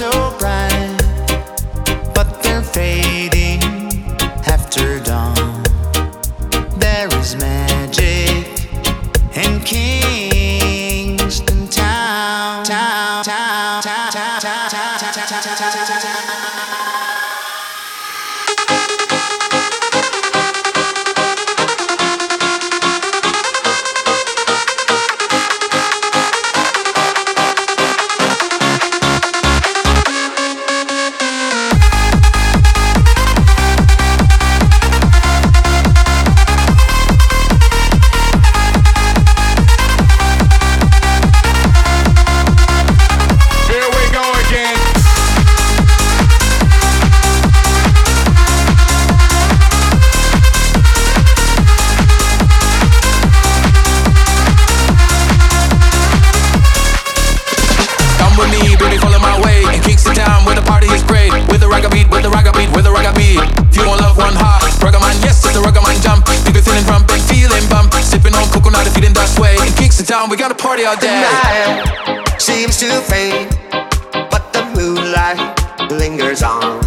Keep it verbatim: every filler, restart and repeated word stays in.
so bright, but they're fading after dawn. There is magic in Kingston town. Town, town, town, town, town, town, town, town, town, town, town. We got a party all day. The night seems to fade, but the moonlight lingers on.